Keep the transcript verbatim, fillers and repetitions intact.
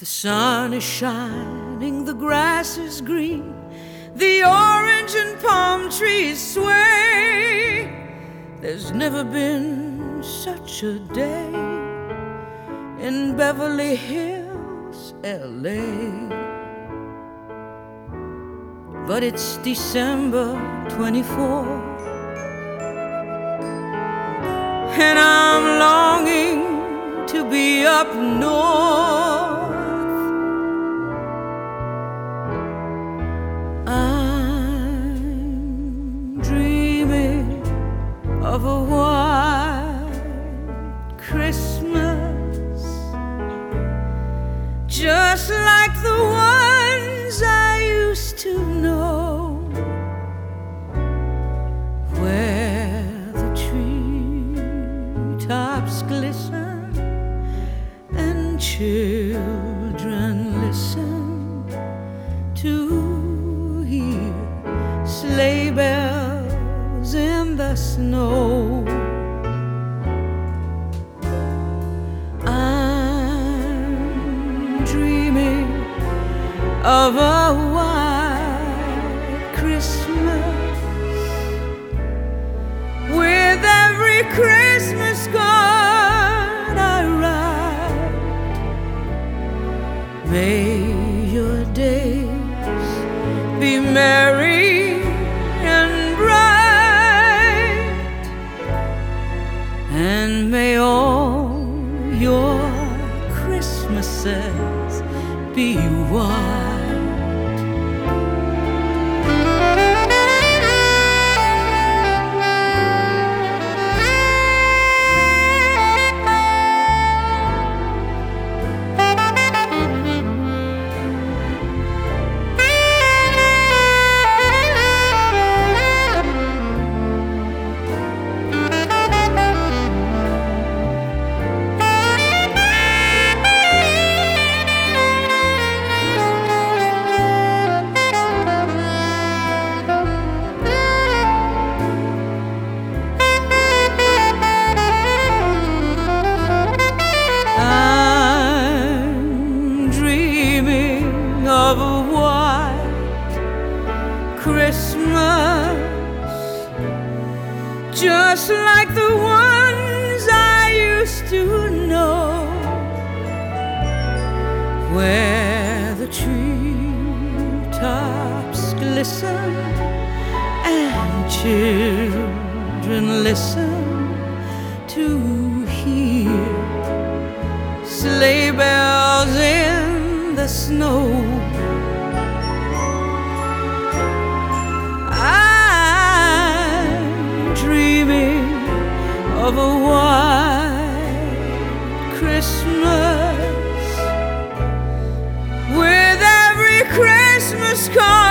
The sun is shining, the grass is green, the orange and palm trees sway. There's never been such a day in Beverly Hills, L A. But it's December twenty-fourth, and I'm longing to be up north. I'm dreaming of a white Christmas, just like the ones I used to know, where the treetops glisten and children listen to hear sleigh bells in the snow. I'm dreaming of a white Christmas, with every Christmas card I write. May your days be merry and bright, and may all your Christmases be white. Of a white Christmas, just like the ones I used to know, where the treetops glisten and children listen to hear sleigh bells in the snow. I'm dreaming of a white Christmas, with every Christmas card